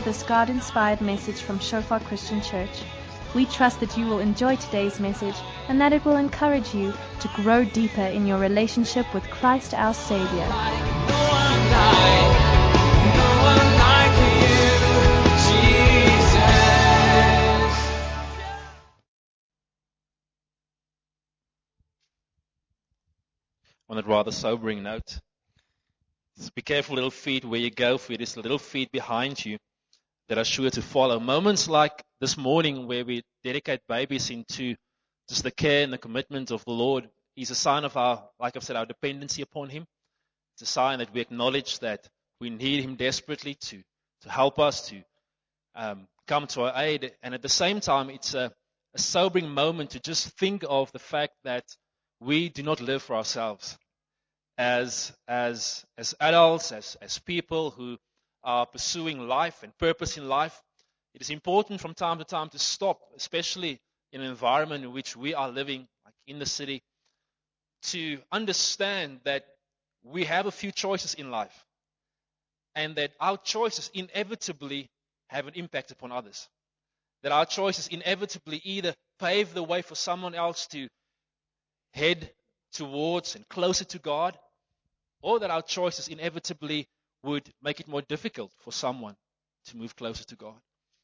this God-inspired message from Shofar Christian Church. We trust that you will enjoy today's message and that it will encourage you to grow deeper in your relationship with Christ our Savior. On a rather sobering note, just be careful, little feet, where you go, for there's little feet behind you that are sure to follow. Moments like this morning where we dedicate babies into just the care and the commitment of the Lord is a sign of our, like I've said, our dependency upon Him. It's a sign that we acknowledge that we need Him desperately to help us, to come to our aid. And at the same time, it's a sobering moment to just think of the fact that we do not live for ourselves. As adults, as people who are pursuing life and purpose in life, it is important from time to time to stop, especially in an environment in which we are living, like in the city, to understand that we have a few choices in life and that our choices inevitably have an impact upon others. That our choices inevitably either pave the way for someone else to head towards and closer to God, or that our choices inevitably would make it more difficult for someone to move closer to God.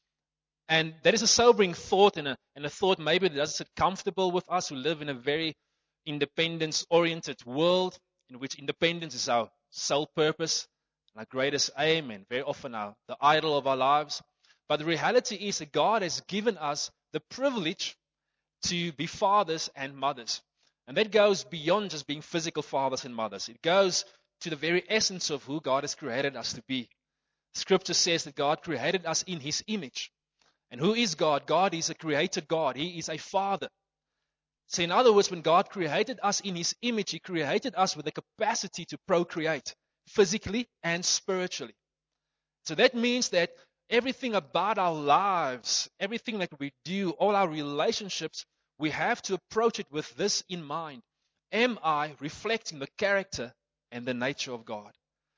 And that is a sobering thought, and a thought maybe that doesn't sit comfortable with us who live in a very independence-oriented world, in which independence is our sole purpose, and our greatest aim, and very often the idol of our lives. But the reality is that God has given us the privilege to be fathers and mothers. And that goes beyond just being physical fathers and mothers. It goes to the very essence of who God has created us to be. Scripture says that God created us in His image. And who is God? God is a creator God. He is a father. So in other words, when God created us in His image, He created us with the capacity to procreate physically and spiritually. So that means that everything about our lives, everything that we do, all our relationships, we have to approach it with this in mind. Am I reflecting the character and the nature of God?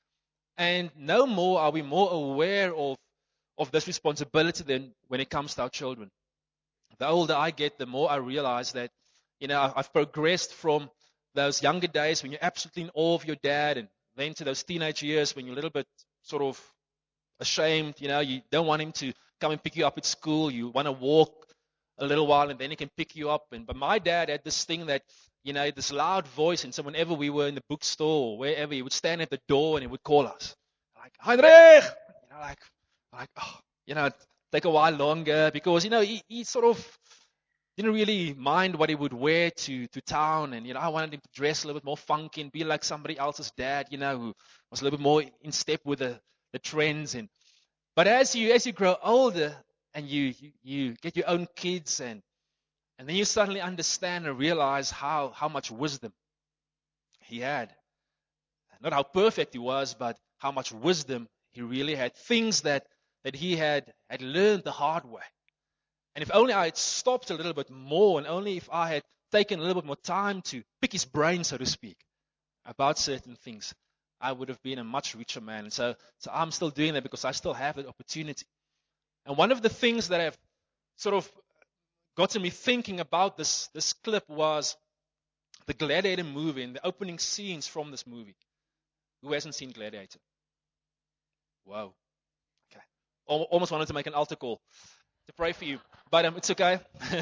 And no more are we more aware of this responsibility than when it comes to our children. The older I get, the more I realize that, I've progressed from those younger days when you're absolutely in awe of your dad, and then to those teenage years when you're a little bit sort of ashamed, you don't want him to come and pick you up at school. You want to walk a little while and then he can pick you up. But my dad had this thing that, this loud voice, and so whenever we were in the bookstore or wherever, he would stand at the door and he would call us. Like, Heinrich! Take a while longer because, he sort of didn't really mind what he would wear to town. And, I wanted him to dress a little bit more funky and be like somebody else's dad, who was a little bit more in step with the trends. But as you grow older and you get your own kids, and then you suddenly understand and realize how much wisdom he had. Not how perfect he was, but how much wisdom he really had. Things that he had learned the hard way. And if only I had stopped a little bit more, and only if I had taken a little bit more time to pick his brain, so to speak, about certain things, I would have been a much richer man. And so I'm still doing that because I still have that opportunity. And one of the things that have sort of gotten me thinking about this clip was the Gladiator movie and the opening scenes from this movie. Who hasn't seen Gladiator? Wow. Okay. Almost wanted to make an altar call to pray for you, but it's okay.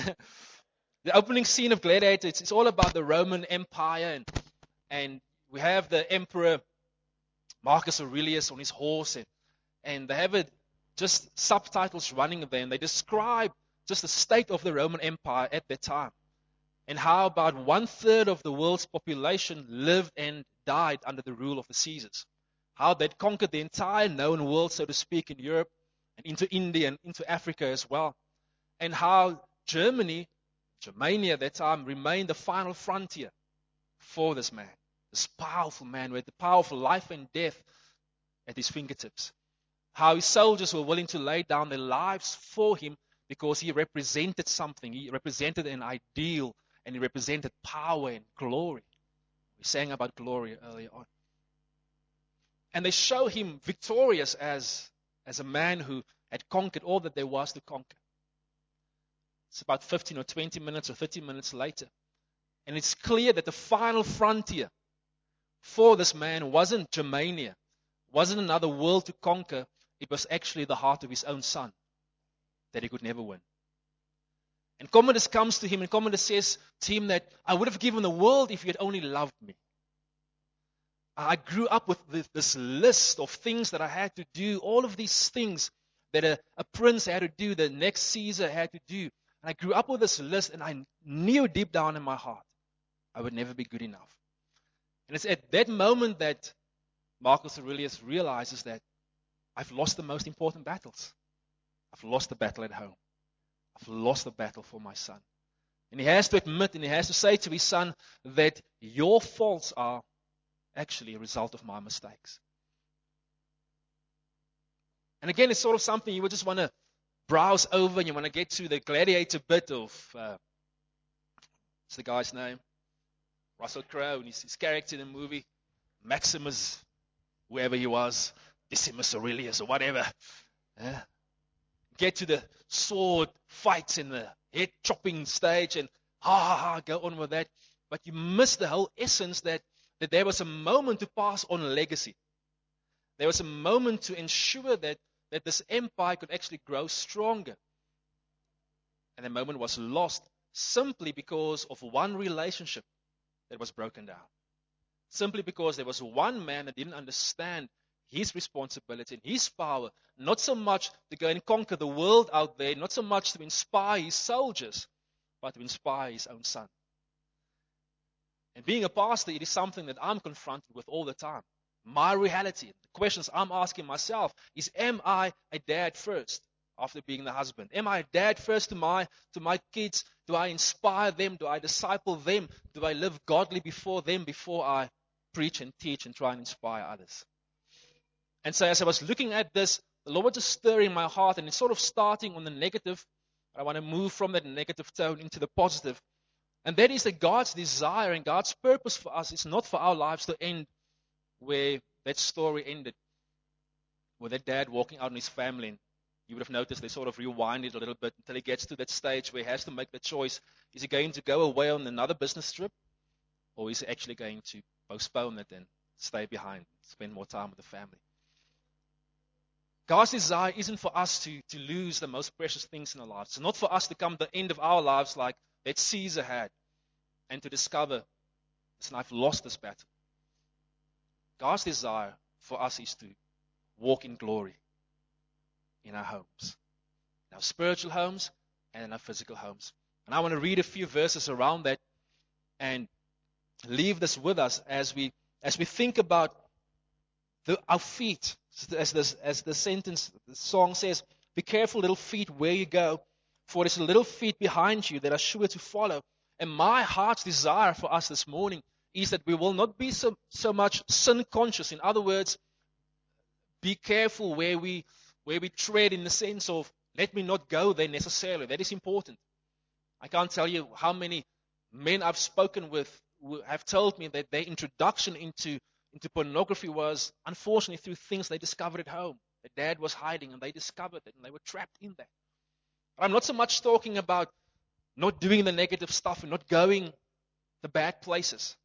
The opening scene of Gladiator, it's all about the Roman Empire, and we have the Emperor Marcus Aurelius on his horse, and they have just subtitles running there, and they describe just the state of the Roman Empire at that time, and how about 1/3 of the world's population lived and died under the rule of the Caesars. How they'd conquered the entire known world, so to speak, in Europe and into India and into Africa as well. And how Germany at that time, remained the final frontier for this man, this powerful man with the power of life and death at his fingertips. How his soldiers were willing to lay down their lives for him because he represented something. He represented an ideal, and he represented power and glory. We sang about glory earlier on. And they show him victorious as a man who had conquered all that there was to conquer. It's about 15 or 20 minutes or 30 minutes later. And it's clear that the final frontier for this man wasn't Germania, wasn't another world to conquer. It was actually the heart of his own son that he could never win. And Commodus comes to him, and Commodus says to him that, I would have given the world if you had only loved me. I grew up with this list of things that I had to do, all of these things that a prince had to do, the next Caesar had to do. And I grew up with this list, and I knew deep down in my heart I would never be good enough. And it's at that moment that Marcus Aurelius realizes that I've lost the most important battles. I've lost the battle at home. I've lost the battle for my son. And he has to admit, and he has to say to his son that your faults are actually a result of my mistakes. And again, it's sort of something you would just want to browse over, and you want to get to the gladiator bit of, what's the guy's name? Russell Crowe, and his character in the movie, Maximus, whoever he was, Decimus Aurelius or whatever. Get to the sword fights in the head chopping stage and go on with that. But you miss the whole essence that there was a moment to pass on a legacy. There was a moment to ensure that this empire could actually grow stronger. And the moment was lost simply because of one relationship that was broken down. Simply because there was one man that didn't understand his responsibility and his power, not so much to go and conquer the world out there, not so much to inspire his soldiers, but to inspire his own son. And being a pastor, it is something that I'm confronted with all the time. My reality, the questions I'm asking myself is, am I a dad first after being the husband? Am I a dad first to my kids? Do I inspire them? Do I disciple them? Do I live godly before them before I preach and teach and try and inspire others? And so as I was looking at this, the Lord was just stirring my heart, and it's sort of starting on the negative. I want to move from that negative tone into the positive. And that is that God's desire and God's purpose for us is not for our lives to end where that story ended, with that dad walking out on his family. And you would have noticed they sort of rewind it a little bit until he gets to that stage where he has to make the choice. Is he going to go away on another business trip, or is he actually going to postpone it and stay behind, spend more time with the family? God's desire isn't for us to lose the most precious things in our lives. It's not for us to come to the end of our lives like that Caesar had and to discover, listen, I've lost this battle. God's desire for us is to walk in glory in our homes, in our spiritual homes and in our physical homes. And I want to read a few verses around that and leave this with us as we think about our feet. As the song says, be careful, little feet, where you go, for it's the little feet behind you that are sure to follow. And my heart's desire for us this morning is that we will not be so much sin conscious. In other words, be careful where we tread, in the sense of, let me not go there necessarily. That is important. I can't tell you how many men I've spoken with who have told me that their introduction into pornography was, unfortunately, through things they discovered at home. Their dad was hiding and they discovered it and they were trapped in that. I'm not so much talking about not doing the negative stuff and not going the bad places.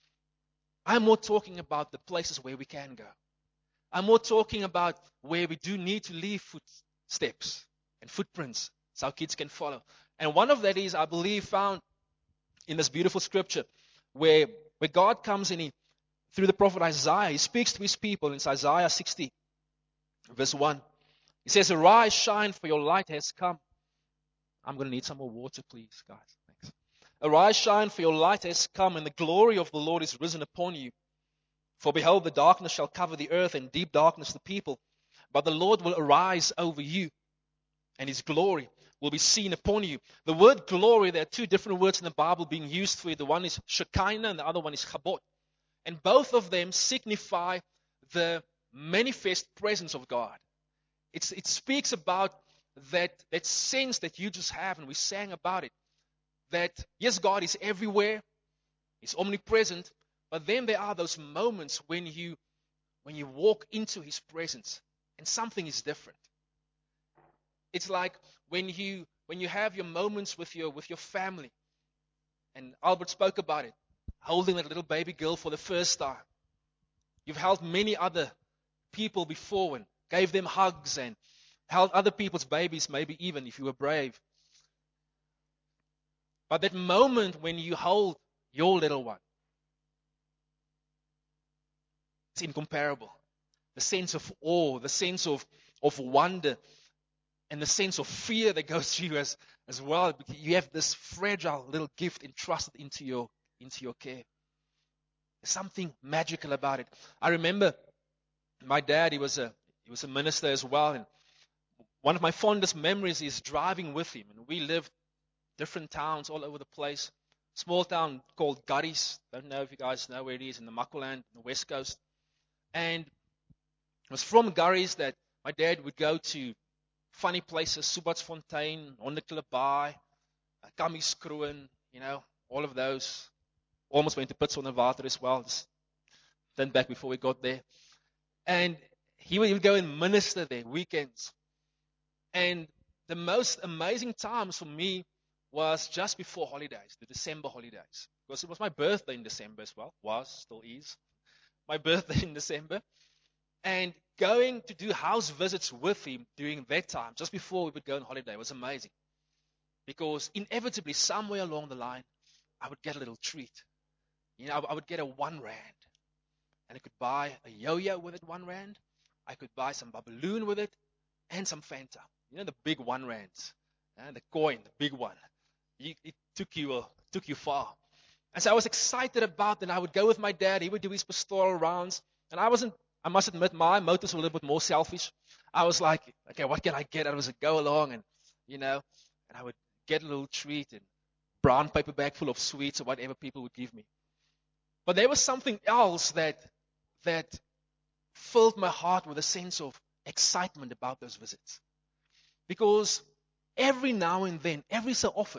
I'm more talking about the places where we can go. I'm more talking about where we do need to leave footsteps and footprints so our kids can follow. And one of that is, I believe, found in this beautiful scripture where God comes in, through the prophet Isaiah, he speaks to his people. It's Isaiah 60, verse 1. He says, arise, shine, for your light has come. I'm going to need some more water, please, guys. Thanks. Arise, shine, for your light has come, and the glory of the Lord is risen upon you. For behold, the darkness shall cover the earth, and deep darkness the people. But the Lord will arise over you, and his glory will be seen upon you. The word glory, there are two different words in the Bible being used for it. The one is Shekinah, and the other one is Chabot. And both of them signify the manifest presence of God. It speaks about that sense that you just have, and we sang about it. That, yes, God is everywhere. He's omnipresent. But then there are those moments when you walk into his presence and something is different. It's like when you have your moments with your family, and Albert spoke about it, holding that little baby girl for the first time. You've held many other people before and gave them hugs and held other people's babies, maybe even if you were brave. But that moment when you hold your little one, it's incomparable. The sense of awe, the sense of wonder, and the sense of fear that goes through you as well. You have this fragile little gift entrusted into your care. There's something magical about it. I remember my dad, he was a minister as well, and one of my fondest memories is driving with him. And we lived different towns all over the place. Small town called Gurries. Don't know if you guys know where it is, in the Makuland, the west coast. And it was from Gurries that my dad would go to funny places, Subatsfontein, Hondeklipbaai, Kamiskroon, all of those. Almost went to Pitsonderwater as well. Just turned back before we got there. And he would go and minister there, weekends. And the most amazing times for me was just before holidays, the December holidays. Because it was my birthday in December as well. Still is. My birthday in December. And going to do house visits with him during that time, just before we would go on holiday, was amazing. Because inevitably, somewhere along the line, I would get a little treat. I would get a 1 rand. And I could buy a yo-yo with it, 1 rand. I could buy some Babaloon with it, and some Fanta. The big 1 rands. The coin, the big one. It took you far. And so I was excited about that. I would go with my dad. He would do his pastoral rounds. And I must admit, my motives were a little bit more selfish. I was like, okay, what can I get? I was like, go along, and and I would get a little treat and brown paper bag full of sweets or whatever people would give me. But there was something else that filled my heart with a sense of excitement about those visits. Because every now and then, every so often,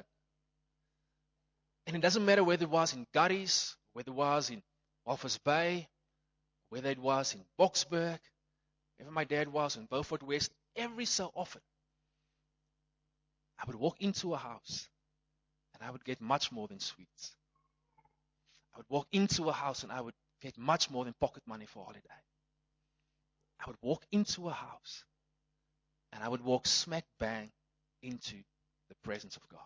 and it doesn't matter whether it was in Gurries, whether it was in Walvis Bay, whether it was in Boksburg, wherever my dad was in Beaufort West, every so often, I would walk into a house and I would get much more than sweets. I would walk into a house and I would get much more than pocket money for holiday. I would walk into a house and I would walk smack bang into the presence of God.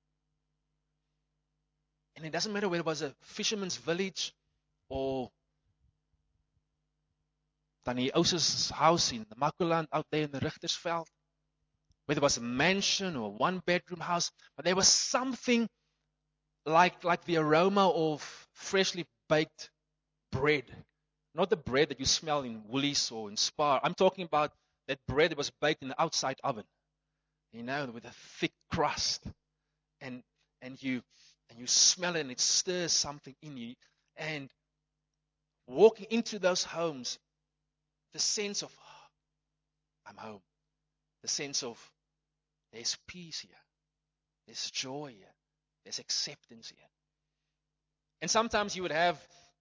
And it doesn't matter whether it was a fisherman's village or Tannie Ous's house in the Makuland out there in the Richtersveld, whether it was a mansion or a 1-bedroom house, but there was something like the aroma of freshly baked bread. Not the bread that you smell in Woolies or in Spar. I'm talking about that bread that was baked in the outside oven, with a thick crust. And you smell it and it stirs something in you. And walking into those homes, the sense of, I'm home. The sense of, there's peace here. There's joy here. There's acceptance here. And sometimes you would have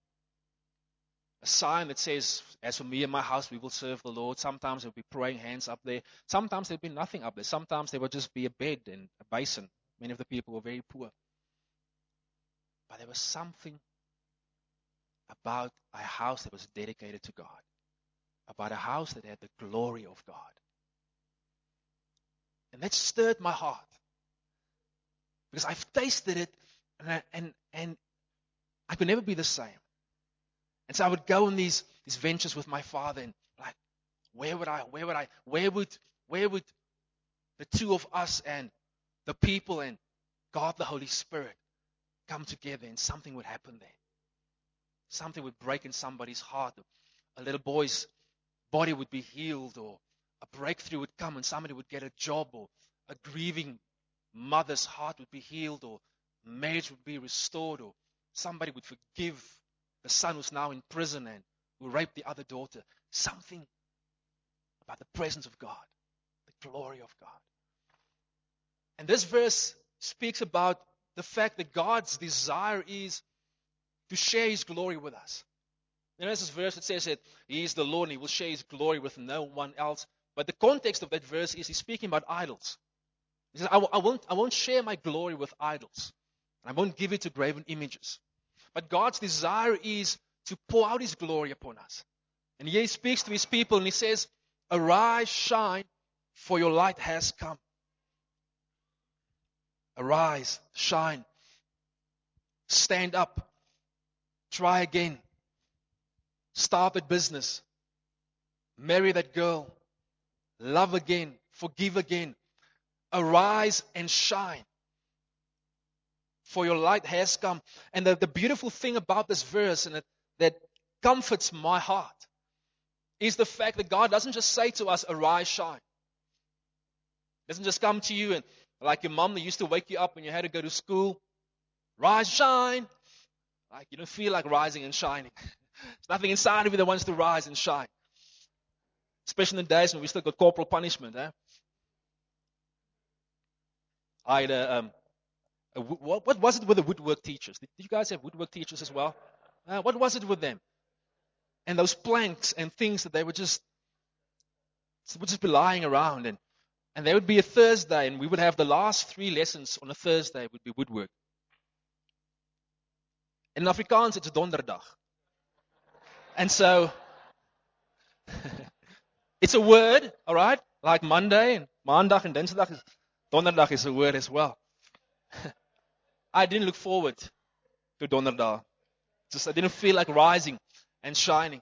a sign that says, as for me and my house, we will serve the Lord. Sometimes there would be praying hands up there. Sometimes there would be nothing up there. Sometimes there would just be a bed and a basin. Many of the people were very poor. But there was something about a house that was dedicated to God. About a house that had the glory of God. And that stirred my heart. Because I've tasted it and I could never be the same. And so I would go on these ventures with my father and like, where would the two of us and the people and God the Holy Spirit come together and something would happen there. Something would break in somebody's heart. A little boy's body would be healed, or a breakthrough would come and somebody would get a job, or a grieving mother's heart would be healed, or marriage would be restored, or somebody would forgive the son who's now in prison and who raped the other daughter. Something about the presence of God, the glory of God. And this verse speaks about the fact that God's desire is to share His glory with us. There's this verse that says that He is the Lord and He will share His glory with no one else. But the context of that verse is he's speaking about idols. He says, I won't share my glory with idols. I won't give it to graven images. But God's desire is to pour out His glory upon us. And here He speaks to His people and He says, arise, shine, for your light has come. Arise, shine, stand up, try again, start that business, marry that girl, love again, forgive again. Arise and shine, for your light has come. And the beautiful thing about this verse, and that comforts my heart, is the fact that God doesn't just say to us, arise, shine. He doesn't just come to you and like your mom that used to wake you up when you had to go to school, rise, shine. Like you don't feel like rising and shining. There's nothing inside of you that wants to rise and shine. Especially in the days when we still got corporal punishment. I had what was it with the woodwork teachers? Did you guys have woodwork teachers as well? What was it with them? And those planks and things that they would just be lying around. And there would be a Thursday, and we would have the last 3 lessons on a Thursday would be woodwork. In Afrikaans, it's donderdag. And so, it's a word, all right? Like Monday and Maandag and Dinsdag, donderdag is a word as well. I didn't look forward to donderdag. I didn't feel like rising and shining.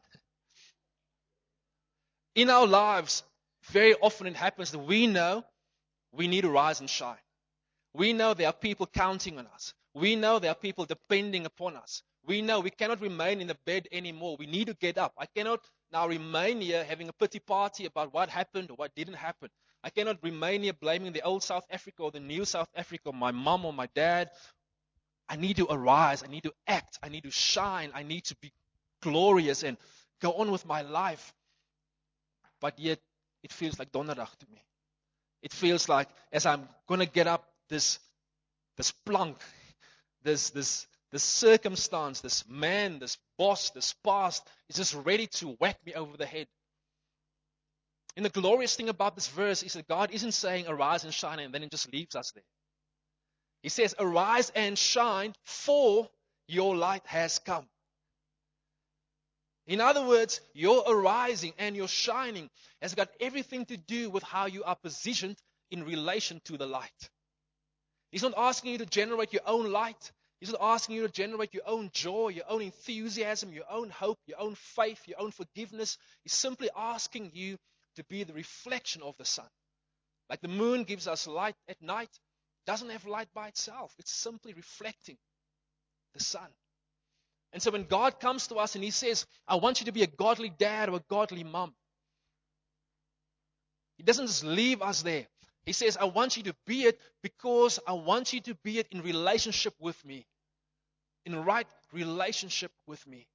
In our lives, very often it happens that we know we need to rise and shine. We know there are people counting on us. We know there are people depending upon us. We know we cannot remain in the bed anymore. We need to get up. I cannot now remain here having a pity party about what happened or what didn't happen. I cannot remain here blaming the old South Africa or the new South Africa, my mom or my dad. I need to arise. I need to act. I need to shine. I need to be glorious and go on with my life. But yet, it feels like donderdag to me. It feels like as I'm going to get up, this plunk, this circumstance, this man, this boss, this past is just ready to whack me over the head. And the glorious thing about this verse is that God isn't saying arise and shine and then it just leaves us there. He says arise and shine, for your light has come. In other words, your arising and your shining has got everything to do with how you are positioned in relation to the light. He's not asking you to generate your own light. He's not asking you to generate your own joy, your own enthusiasm, your own hope, your own faith, your own forgiveness. He's simply asking you to be the reflection of the sun. Like the moon gives us light at night, it doesn't have light by itself. It's simply reflecting the sun. And so when God comes to us and He says, I want you to be a godly dad or a godly mom, He doesn't just leave us there. He says, I want you to be it because I want you to be it in relationship with me. In right relationship with me.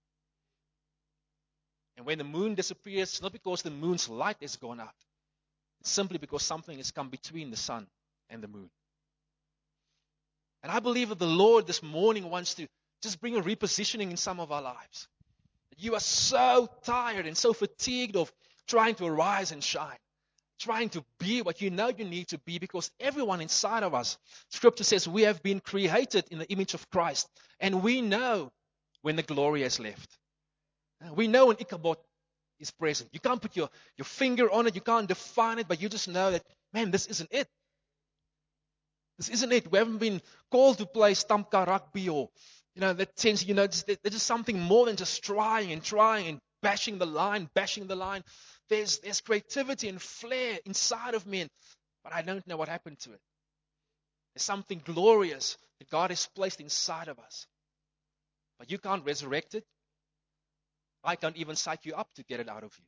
And when the moon disappears, it's not because the moon's light is gone out. It's simply because something has come between the sun and the moon. And I believe that the Lord this morning wants to just bring a repositioning in some of our lives. You are so tired and so fatigued of trying to arise and shine. Trying to be what you know you need to be, because everyone inside of us, Scripture says we have been created in the image of Christ. And we know when the glory has left. We know when Ichabod is present. You can't put your finger on it. You can't define it. But you just know that, man, this isn't it. This isn't it. We haven't been called to play Stampka rugby or, that sense, there's just something more than just trying and bashing the line. There's creativity and flair inside of me, but I don't know what happened to it. There's something glorious that God has placed inside of us. But you can't resurrect it. I can't even psych you up to get it out of you.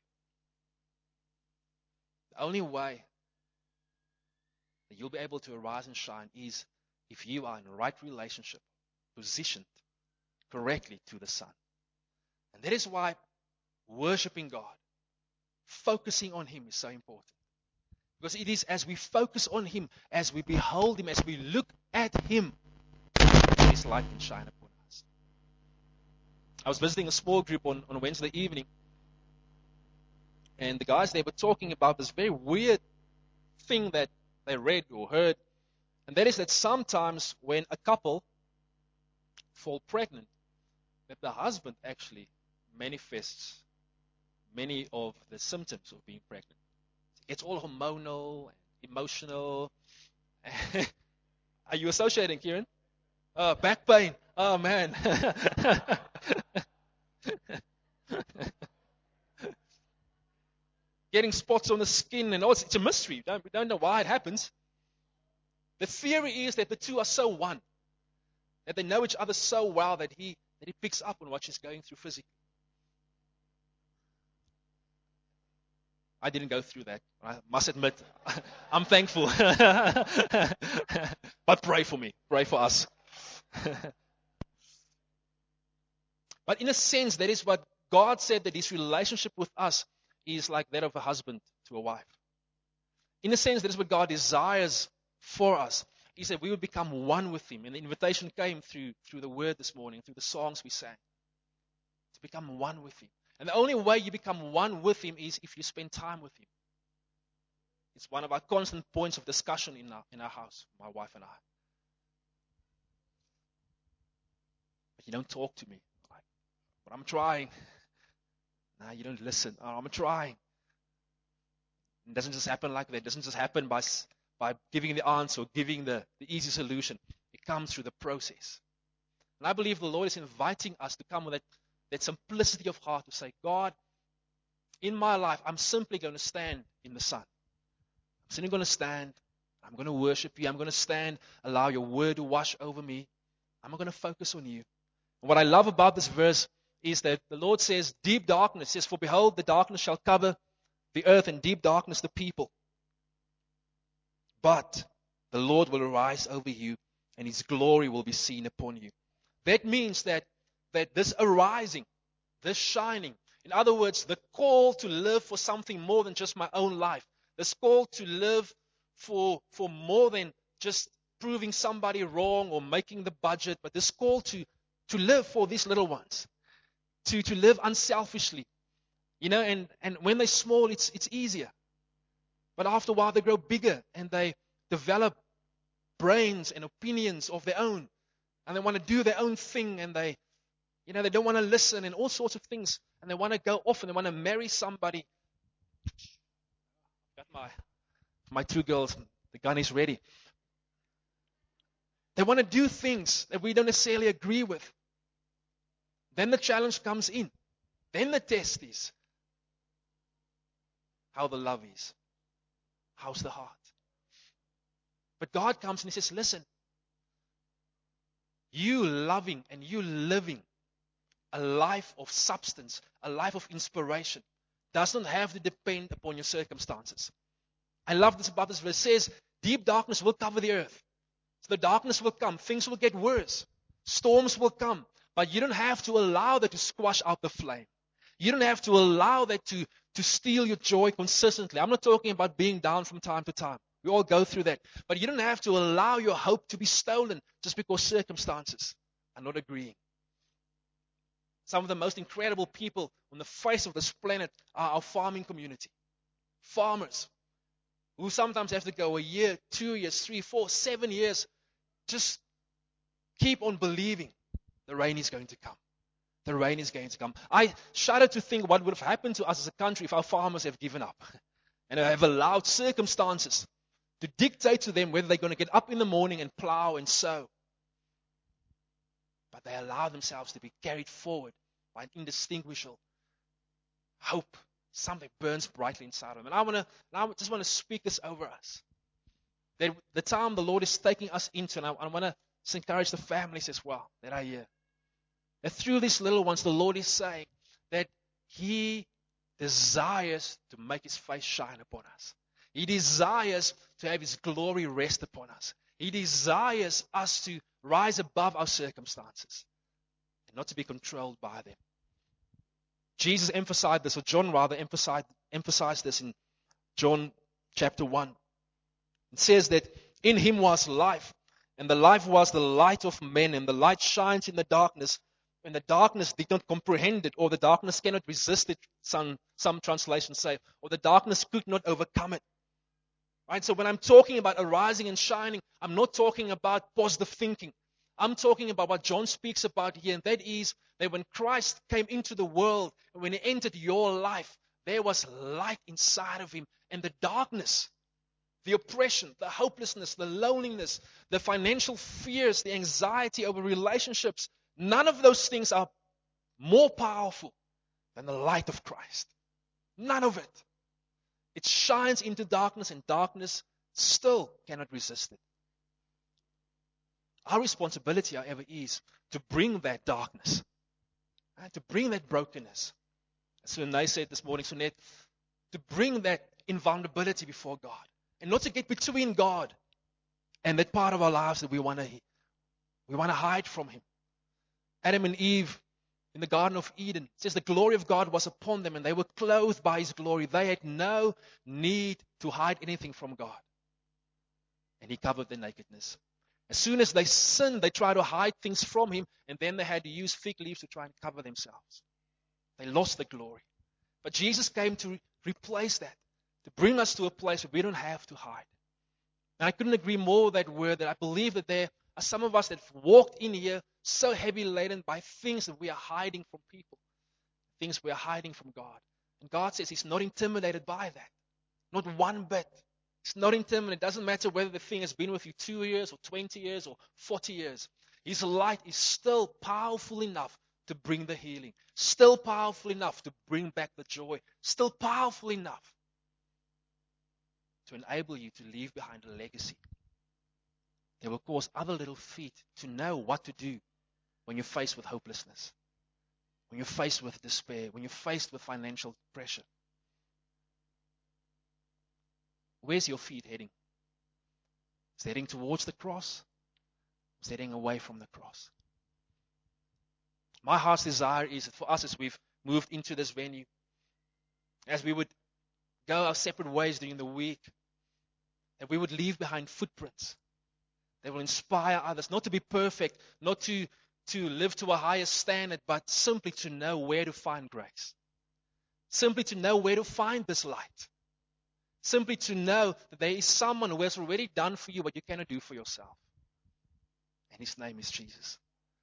The only way that you'll be able to arise and shine is if you are in the right relationship, positioned correctly to the sun. And that is why worshiping God, focusing on Him is so important. Because it is as we focus on Him, as we behold Him, as we look at Him, His light can shine upon us. I was visiting a small group on Wednesday evening, And the guys there were talking about this very weird thing that they read or heard. And that is that sometimes when a couple fall pregnant, that the husband actually manifests many of the symptoms of being pregnant. It's all hormonal and emotional. Are you associating, Kieran? Back pain. Oh, man. Getting spots on the skin and all. It's a mystery. We don't know why it happens. The theory is that the two are so one, that they know each other so well that he picks up on what she's going through physically. I didn't go through that. I must admit, I'm thankful. But pray for me. Pray for us. But in a sense, that is what God said, that His relationship with us is like that of a husband to a wife. In a sense, that is what God desires for us. He said we would become one with Him. And the invitation came through the word this morning, through the songs we sang. To become one with Him. And the only way you become one with Him is if you spend time with Him. It's one of our constant points of discussion in our house, my wife and I. But you don't talk to me. But I'm trying. No, you don't listen. Oh, I'm trying. It doesn't just happen like that. It doesn't just happen by giving the answer or giving the easy solution. It comes through the process. And I believe the Lord is inviting us to come with that simplicity of heart to say, God, in my life, I'm simply going to stand in the sun. I'm simply going to stand. I'm going to worship You. I'm going to stand, allow Your word to wash over me. I'm going to focus on You. And what I love about this verse is that the Lord says, deep darkness, says, for behold, the darkness shall cover the earth, and deep darkness the people. But the Lord will arise over you, and His glory will be seen upon you. That means that this arising, this shining, in other words, the call to live for something more than just my own life, this call to live for more than just proving somebody wrong or making the budget, but this call to live for these little ones, to live unselfishly. And when they're small, it's easier. But after a while, they grow bigger and they develop brains and opinions of their own. And they want to do their own thing, and they don't want to listen and all sorts of things. And they want to go off and they want to marry somebody. I've got my two girls. The gun is ready. They want to do things that we don't necessarily agree with. Then the challenge comes in. Then the test is how the love is. How's the heart? But God comes and He says, listen, you loving and you living a life of substance, a life of inspiration, doesn't have to depend upon your circumstances. I love this about this verse. It says, deep darkness will cover the earth. So the darkness will come. Things will get worse. Storms will come. But you don't have to allow that to squash out the flame. You don't have to allow that to steal your joy consistently. I'm not talking about being down from time to time. We all go through that. But you don't have to allow your hope to be stolen just because circumstances are not agreeing. Some of the most incredible people on the face of this planet are our farming community. Farmers who sometimes have to go a year, 2 years, 3, 4, 7 years. Just keep on believing the rain is going to come. The rain is going to come. I shudder to think what would have happened to us as a country if our farmers have given up and have allowed circumstances to dictate to them whether they're going to get up in the morning and plow and sow. But they allow themselves to be carried forward by an indistinguishable hope. Something burns brightly inside of them. And I just want to speak this over us. That the time the Lord is taking us into, and I want to just encourage the families as well that are here. That through these little ones, the Lord is saying that He desires to make His face shine upon us. He desires to have His glory rest upon us. He desires us to rise above our circumstances and not to be controlled by them. Jesus emphasized this, or John rather emphasized this in John chapter 1. It says that in Him was life, and the life was the light of men, and the light shines in the darkness, when the darkness did not comprehend it, or the darkness cannot resist it, some translations say, or the darkness could not overcome it. Right? So when I'm talking about arising and shining, I'm not talking about positive thinking. I'm talking about what John speaks about here, and that is that when Christ came into the world, and when He entered your life, there was light inside of Him, and the darkness, the oppression, the hopelessness, the loneliness, the financial fears, the anxiety over relationships, none of those things are more powerful than the light of Christ. None of it. It shines into darkness, and darkness still cannot resist it. Our responsibility, however, is to bring that darkness, to bring that brokenness. As Sunay said this morning, Sunette, to bring that invulnerability before God, and not to get between God and that part of our lives that we want to hide from Him. Adam and Eve in the Garden of Eden, it says the glory of God was upon them and they were clothed by His glory. They had no need to hide anything from God. And He covered their nakedness. As soon as they sinned, they tried to hide things from Him, and then they had to use fig leaves to try and cover themselves. They lost the glory. But Jesus came to replace that, to bring us to a place where we don't have to hide. And I couldn't agree more with that word, that I believe that there are some of us that have walked in here so heavy laden by things that we are hiding from people, things we are hiding from God. And God says He's not intimidated by that. Not one bit. It's not intimidating. It doesn't matter whether the thing has been with you 2 years or 20 years or 40 years. His light is still powerful enough to bring the healing. Still powerful enough to bring back the joy. Still powerful enough to enable you to leave behind a legacy that will cause other little feet to know what to do when you're faced with hopelessness, when you're faced with despair, when you're faced with financial pressure. Where's your feet heading? Is it heading towards the cross? Is it heading away from the cross? My heart's desire is that for us, as we've moved into this venue, as we would go our separate ways during the week, that we would leave behind footprints that will inspire others, not to be perfect, not to live to a higher standard, but simply to know where to find grace. Simply to know where to find this light. Simply to know that there is someone who has already done for you what you cannot do for yourself. And His name is Jesus.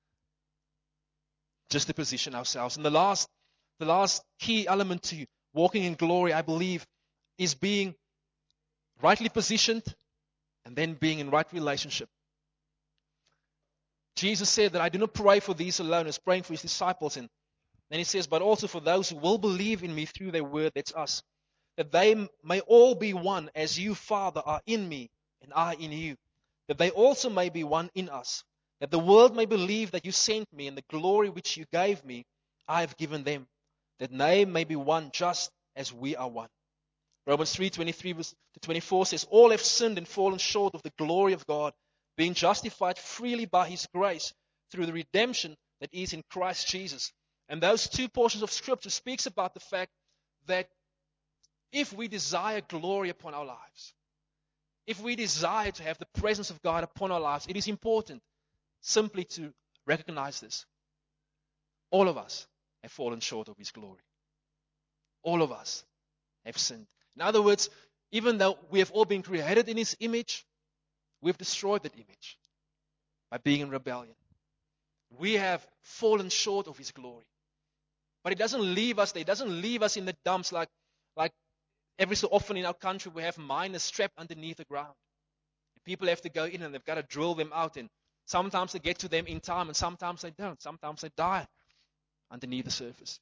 Just to position ourselves. And the last key element to walking in glory, I believe, is being rightly positioned and then being in right relationship. Jesus said that I do not pray for these alone. He was praying for His disciples. And then He says, but also for those who will believe in me through their word, that's us. That they may all be one, as you, Father, are in me, and I in you. That they also may be one in us. That the world may believe that you sent me, and the glory which you gave me, I have given them. That they may be one, just as we are one. Romans 3:23-24 says, all have sinned and fallen short of the glory of God, being justified freely by His grace, through the redemption that is in Christ Jesus. And those two portions of Scripture speaks about the fact that if we desire glory upon our lives, if we desire to have the presence of God upon our lives, it is important simply to recognize this. All of us have fallen short of His glory. All of us have sinned. In other words, even though we have all been created in His image, we've destroyed that image by being in rebellion. We have fallen short of His glory. But it doesn't leave us there. It doesn't leave us in the dumps like every so often in our country we have miners strapped underneath the ground. People have to go in and they've got to drill them out. And sometimes they get to them in time and sometimes they don't. Sometimes they die underneath the surface.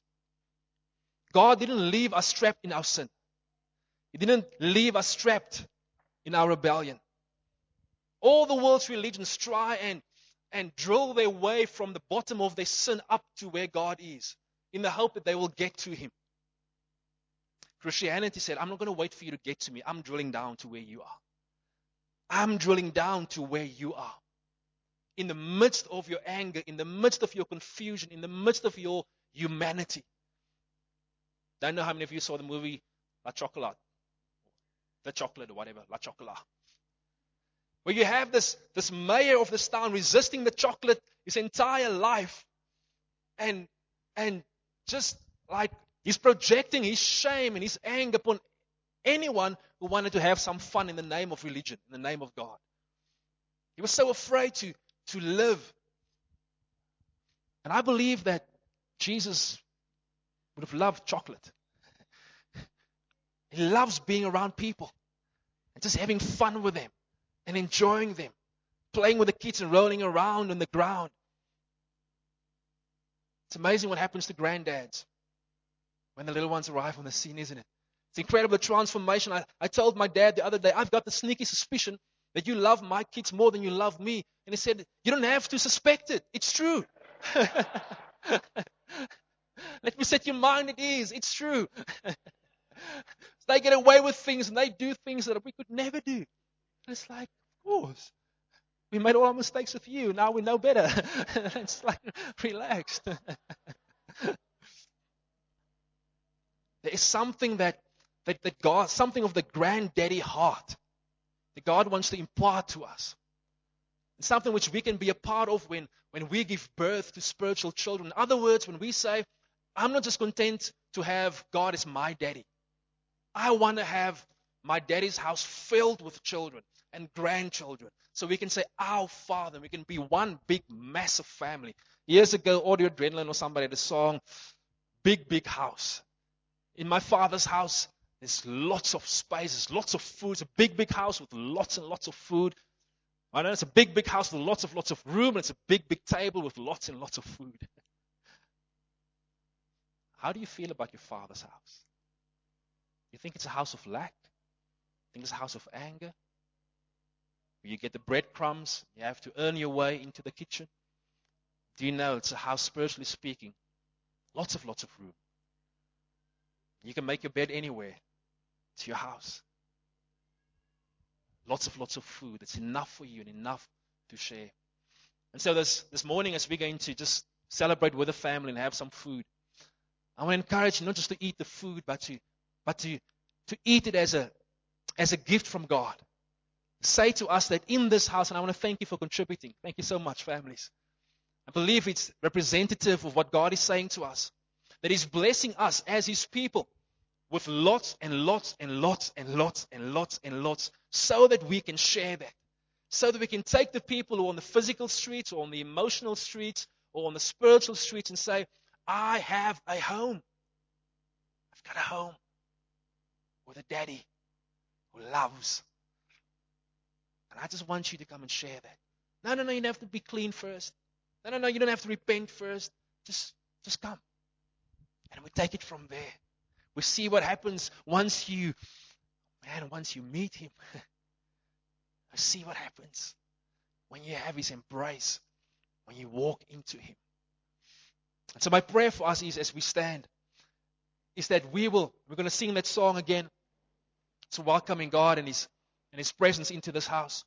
God didn't leave us trapped in our sin. He didn't leave us trapped in our rebellion. All the world's religions try and drill their way from the bottom of their sin up to where God is, in the hope that they will get to Him. Christianity said, I'm not going to wait for you to get to me. I'm drilling down to where you are. I'm drilling down to where you are. In the midst of your anger, in the midst of your confusion, in the midst of your humanity. Don't know how many of you saw the movie La Chocolate. The Chocolate or whatever, La Chocolate. Where you have this mayor of this town resisting the chocolate his entire life. and just like he's projecting his shame and his anger upon anyone who wanted to have some fun in the name of religion, in the name of God. He was so afraid to live. And I believe that Jesus would have loved chocolate. He loves being around people and just having fun with them and enjoying them, playing with the kids and rolling around on the ground. It's amazing what happens to granddads when the little ones arrive on the scene, isn't it? It's incredible, the transformation. I told my dad the other day, I've got the sneaky suspicion that you love my kids more than you love me. And he said, you don't have to suspect it. It's true. Let me set your mind at ease. It's true. They get away with things and they do things that we could never do. And it's like, of course. We made all our mistakes with you. Now we know better. It's like, relaxed. There is something that God, something of the granddaddy heart that God wants to impart to us. It's something which we can be a part of when we give birth to spiritual children. In other words, when we say, I'm not just content to have God as my daddy. I want to have my daddy's house filled with children and grandchildren. So we can say, our Father. We can be one big, massive family. Years ago, Audio Adrenaline or somebody had a song, Big, Big House. In my Father's house, there's lots of spaces, lots of food. It's a big, big house with lots and lots of food. I know it's a big, big house with lots of room. And it's a big, big table with lots and lots of food. How do you feel about your Father's house? You think it's a house of lack? You think it's a house of anger? You get the breadcrumbs. You have to earn your way into the kitchen. Do you know it's a house, spiritually speaking, lots of room. You can make your bed anywhere. It's your house. Lots of food. It's enough for you and enough to share. And so this morning, as we're going to just celebrate with the family and have some food, I want to encourage you not just to eat the food, but to eat it as a gift from God. Say to us that in this house, and I want to thank you for contributing. Thank you so much, families. I believe it's representative of what God is saying to us, that He's blessing us as His people with lots and lots and lots and lots and lots and lots, so that we can share that, so that we can take the people who are on the physical streets or on the emotional streets or on the spiritual streets and say, I have a home. I've got a home with a daddy who loves. And I just want you to come and share that. No, you don't have to be clean first. No, you don't have to repent first. Just come. And we take it from there. We see what happens once you meet Him. I see what happens when you have His embrace, when you walk into Him. And so my prayer for us is, as we stand, is that we're going to sing that song again. It's welcoming God and His presence into this house.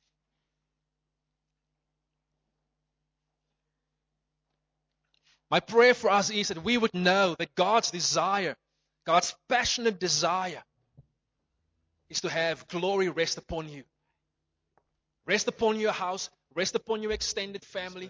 My prayer for us is that we would know that God's desire, God's passionate desire, is to have glory rest upon you. Rest upon your house, rest upon your extended family,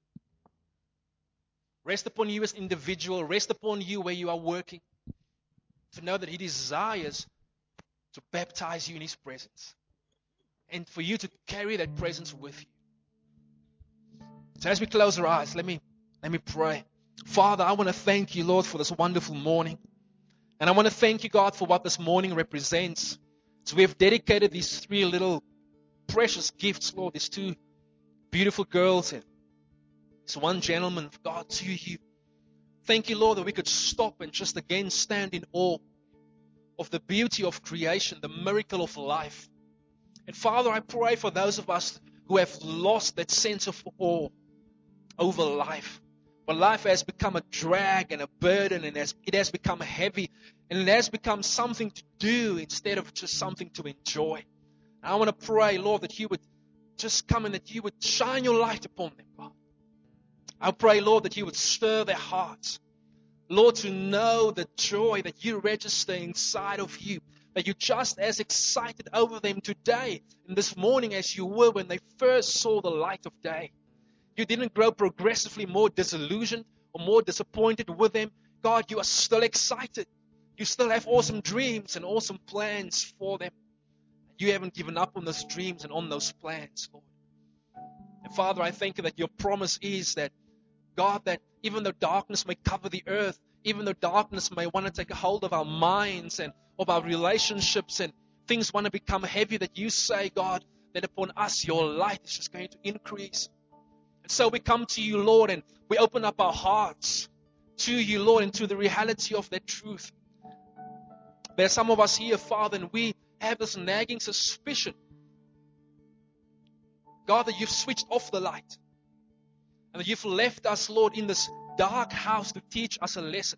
rest upon you as individual, rest upon you where you are working. To know that He desires to baptize you in His presence. And for you to carry that presence with you. So as we close our eyes, let me pray. Father, I want to thank you, Lord, for this wonderful morning. And I want to thank you, God, for what this morning represents. So we have dedicated these 3 little precious gifts, Lord, these 2 beautiful girls and this one gentleman, God, to you. Thank you, Lord, that we could stop and just again stand in awe of the beauty of creation, the miracle of life. And Father, I pray for those of us who have lost that sense of awe over life. But life has become a drag and a burden, and it has become heavy, and it has become something to do instead of just something to enjoy. And I want to pray, Lord, that you would just come and that you would shine your light upon them, God. I pray, Lord, that you would stir their hearts. Lord, to know the joy that you register inside of you, that you're just as excited over them today and this morning as you were when they first saw the light of day. You didn't grow progressively more disillusioned or more disappointed with them, God, you are still excited. You still have awesome dreams and awesome plans for them. You haven't given up on those dreams and on those plans, Lord. And Father, I thank you that your promise is that, God, that even though darkness may cover the earth, even though darkness may want to take a hold of our minds and of our relationships and things want to become heavy, that you say, God, that upon us your light is just going to increase. And so we come to you, Lord, and we open up our hearts to you, Lord, and to the reality of that truth. There are some of us here, Father, and we have this nagging suspicion, God, that you've switched off the light and that you've left us, Lord, in this dark house to teach us a lesson.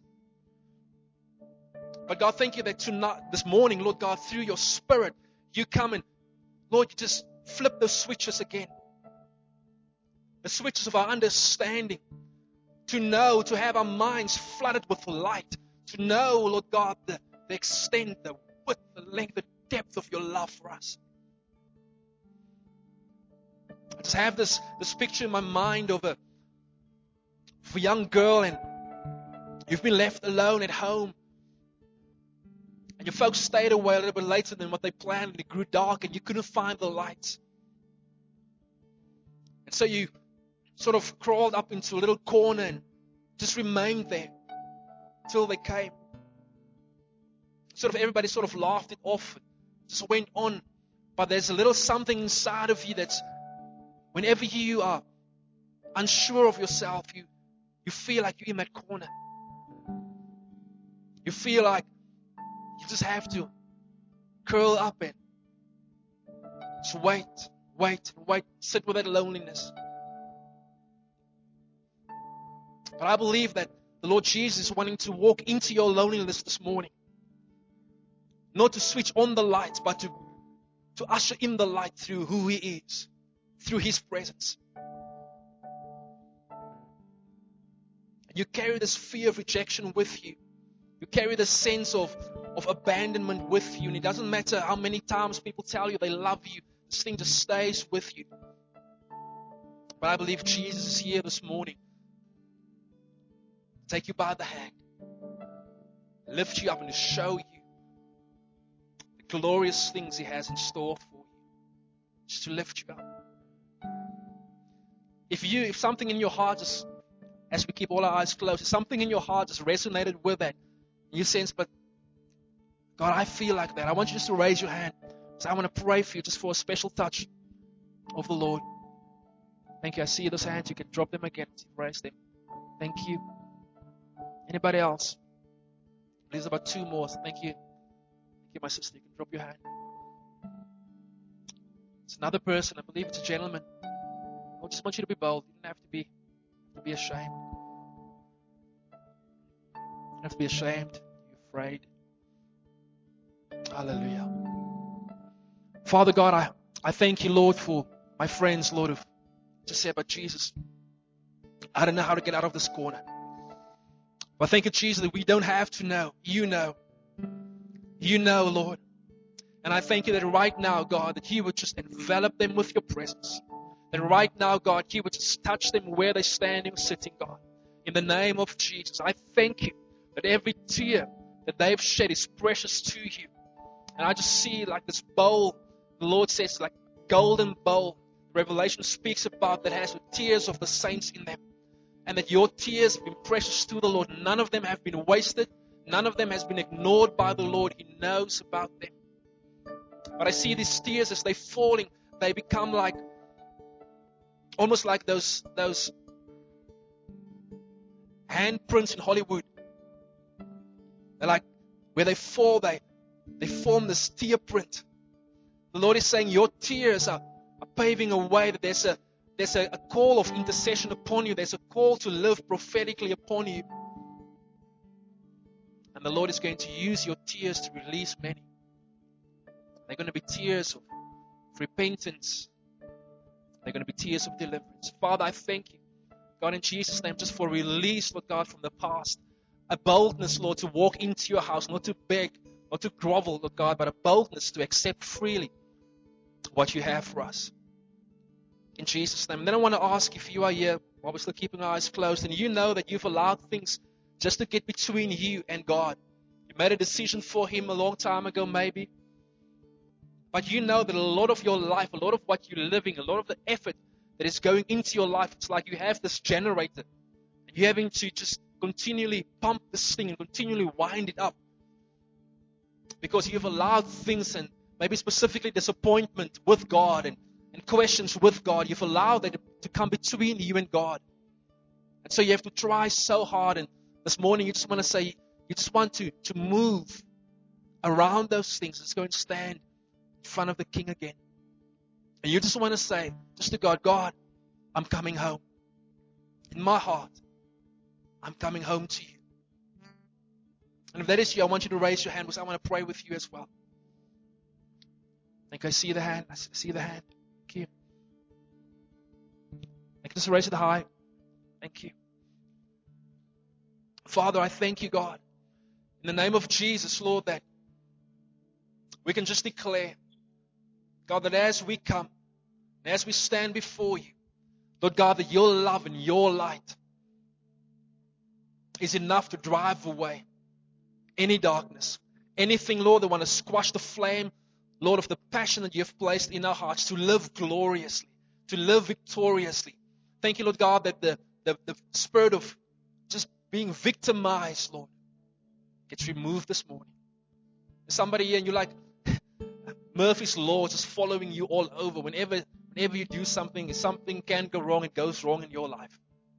But God, thank you that tonight, this morning, Lord God, through your Spirit, you come and, Lord, you just flip those switches again. The switches of our understanding, to know, to have our minds flooded with light, to know, Lord God, the extent, the width, the length, the depth of your love for us. I just have this picture in my mind of a young girl, and you've been left alone at home, and your folks stayed away a little bit later than what they planned, and it grew dark, and you couldn't find the lights. And so you sort of crawled up into a little corner and just remained there till they came. Sort of everybody sort of laughed it off, just went on. But there's a little something inside of you that's, whenever you are unsure of yourself, you feel like you're in that corner. You feel like you just have to curl up and just wait, sit with that loneliness. But I believe that the Lord Jesus is wanting to walk into your loneliness this morning. Not to switch on the lights, but to usher in the light through who He is, through His presence. You carry this fear of rejection with you. You carry this sense of abandonment with you. And it doesn't matter how many times people tell you they love you, this thing just stays with you. But I believe Jesus is here this morning to take you by the hand, lift you up, and to show you the glorious things He has in store for you. Just to lift you up. If something in your heart just, as we keep all our eyes closed, if something in your heart just resonated with that, and you sense, but God, I feel like that, I want you just to raise your hand. So I want to pray for you just for a special touch of the Lord. Thank you. I see those hands. You can drop them again. Raise them. Thank you. Anybody else? There's about two more. So thank you. Thank you, my sister. You can drop your hand. It's another person. I believe it's a gentleman. I just want you to be bold. You don't have to be ashamed. You don't have to be ashamed. You're afraid. Hallelujah. Father God, I thank you, Lord, for my friends, Lord, who've just said, but Jesus, I don't know how to get out of this corner. But thank you, Jesus, that we don't have to know. You know. You know, Lord. And I thank you that right now, God, that you would just envelop them with your presence. That right now, God, you would just touch them where they're standing or sitting, God. In the name of Jesus, I thank you that every tear that they've shed is precious to you. And I just see like this bowl, the Lord says, like golden bowl. Revelation speaks about that has the tears of the saints in them. And that your tears have been precious to the Lord. None of them have been wasted. None of them has been ignored by the Lord. He knows about them. But I see these tears as they're falling, they become like, almost like those handprints in Hollywood. They're like, where they fall, they form this tear print. The Lord is saying your tears are paving a way, that there's a call of intercession upon you. There's a call to live prophetically upon you. And the Lord is going to use your tears to release many. They're going to be tears of repentance. They're going to be tears of deliverance. Father, I thank you, God, in Jesus' name, just for release, Lord God, from the past. A boldness, Lord, to walk into your house, not to beg, not to grovel, Lord God, but a boldness to accept freely what you have for us. In Jesus' name. And then I want to ask, if you are here while we're still keeping our eyes closed, and you know that you've allowed things just to get between you and God. You made a decision for Him a long time ago, maybe. But you know that a lot of your life, a lot of what you're living, a lot of the effort that is going into your life, it's like you have this generator. And you're having to just continually pump this thing and continually wind it up. Because you've allowed things, and maybe specifically disappointment with God and questions with God, you've allowed that to come between you and God. And so you have to try so hard. And this morning you just want to say, you just want to move around those things. Just go and stand in front of the King again. And you just want to say, just to God, God, I'm coming home. In my heart, I'm coming home to you. And if that is you, I want you to raise your hand because I want to pray with you as well. I think I see the hand. I see the hand. Thank you. I can just raise it high. Thank you. Father, I thank you, God, in the name of Jesus, Lord, that we can just declare, God, that as we come, and as we stand before you, Lord God, that your love and your light is enough to drive away any darkness, anything, Lord, that want to squash the flame, Lord, of the passion that you have placed in our hearts to live gloriously, to live victoriously. Thank you, Lord God, that the spirit of just being victimized, Lord, gets removed this morning. There's somebody here and you're like, Murphy's Law is just following you all over. Whenever you do something can go wrong, it goes wrong in your life.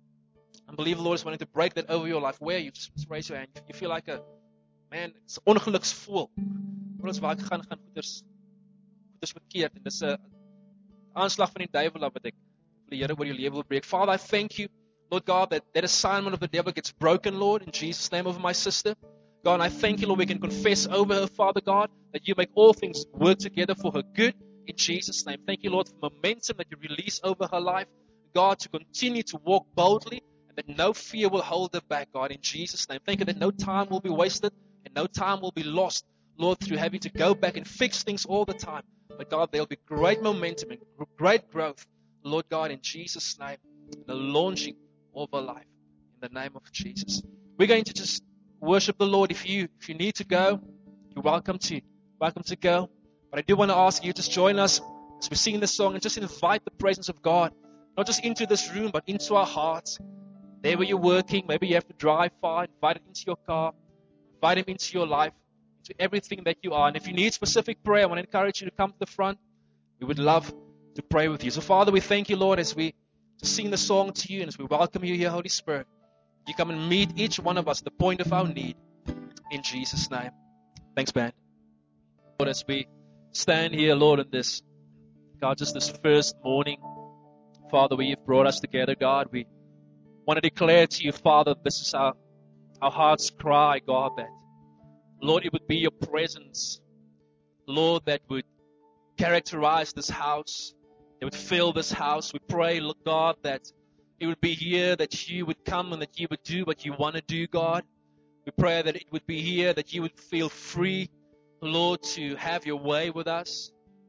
I believe the Lord is wanting to break that over your life. Where you just raise your hand. You feel like it's ongeluksvoel. Ons waar ek gaan goeders verkeerd en dis 'n aanslag van die duiwel wat ek die Here oor jou lewe wil breek. Father, I thank you, Lord God, that assignment of the devil gets broken, Lord, in Jesus' name over my sister. God, and I thank you, Lord, we can confess over her, Father God, that you make all things work together for her good in Jesus' name. Thank you, Lord, for momentum that you release over her life. God, to continue to walk boldly and that no fear will hold her back, God, in Jesus' name. Thank you that no time will be wasted and no time will be lost, Lord, through having to go back and fix things all the time. But God, there'll be great momentum and great growth, Lord God, in Jesus' name, and the launching of her life in the name of Jesus. We're going to just worship the Lord. If you need to go, you're welcome to go. But I do want to ask you, just join us as we sing this song and just invite the presence of God, not just into this room, but into our hearts. There where you're working, maybe you have to drive far, invite Him into your car, invite Him into your life, into everything that you are. And if you need specific prayer, I want to encourage you to come to the front. We would love to pray with you. So Father, we thank you, Lord, as we just sing the song to you and as we welcome you here, Holy Spirit. You come and meet each one of us at the point of our need. In Jesus' name. Thanks, band. Lord, as we stand here, Lord, in this, God, just this first morning, Father, where you've brought us together, God, we want to declare to you, Father, this is our heart's cry, God, that, Lord, it would be your presence, Lord, that would characterize this house, that would fill this house. We pray, Lord God, that it would be here that you would come and that you would do what you want to do, God. We pray that it would be here that you would feel free, Lord, to have your way with us,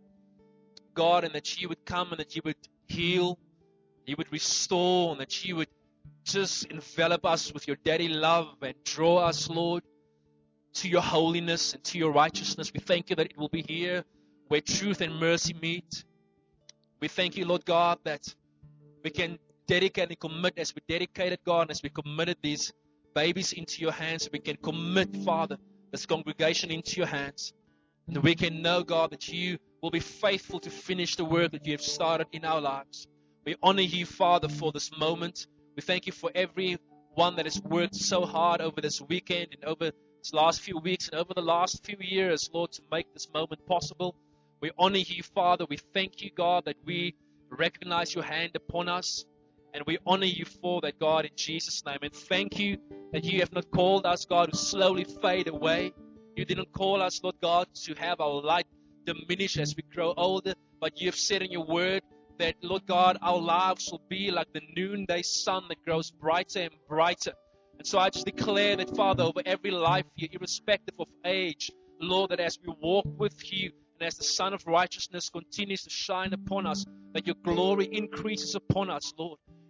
God, and that you would come and that you would heal, you would restore, and that you would just envelop us with your daddy love and draw us, Lord, to your holiness and to your righteousness. We thank you that it will be here where truth and mercy meet. We thank you, Lord God, that we can dedicate and commit as we dedicated, God, and as we committed these babies into your hands. We can commit, Father, this congregation into your hands. And we can know, God, that you will be faithful to finish the work that you have started in our lives. We honor you, Father, for this moment. We thank you for everyone that has worked so hard over this weekend and over this last few weeks and over the last few years, Lord, to make this moment possible. We honor you, Father. We thank you, God, that we recognize your hand upon us. And we honor you for that, God, in Jesus' name. And thank you that you have not called us, God, to slowly fade away. You didn't call us, Lord God, to have our light diminish as we grow older. But you have said in your word that, Lord God, our lives will be like the noonday sun that grows brighter and brighter. And so I just declare that, Father, over every life here, irrespective of age, Lord, that as we walk with you and as the sun of righteousness continues to shine upon us, that your glory increases upon us, Lord.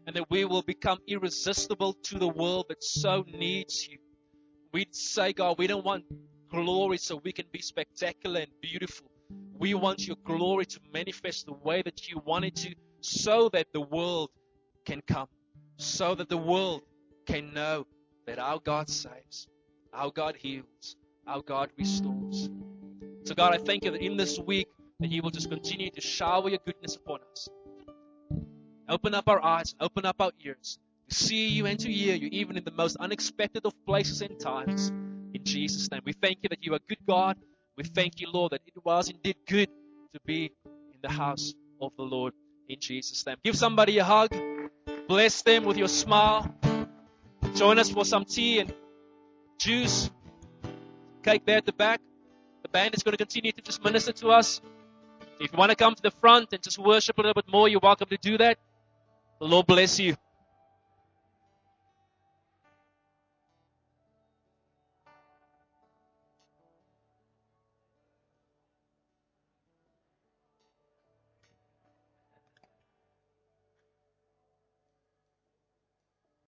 and that we will become irresistible to the world that so needs you. We say, God, we don't want glory so we can be spectacular and beautiful. We want your glory to manifest the way that you want it to, so that the world can come, so that the world can know that our God saves, our God heals, our God restores. So God, I thank you that in this week that you will just continue to shower your goodness upon us. Open up our eyes, open up our ears to see you and to hear you, even in the most unexpected of places and times. In Jesus' name, we thank you that you are a good God. We thank you, Lord, that it was indeed good to be in the house of the Lord. In Jesus' name. Give somebody a hug. Bless them with your smile. Join us for some tea and juice. Cake there at the back. The band is going to continue to just minister to us. If you want to come to the front and just worship a little bit more, you're welcome to do that. The Lord bless you.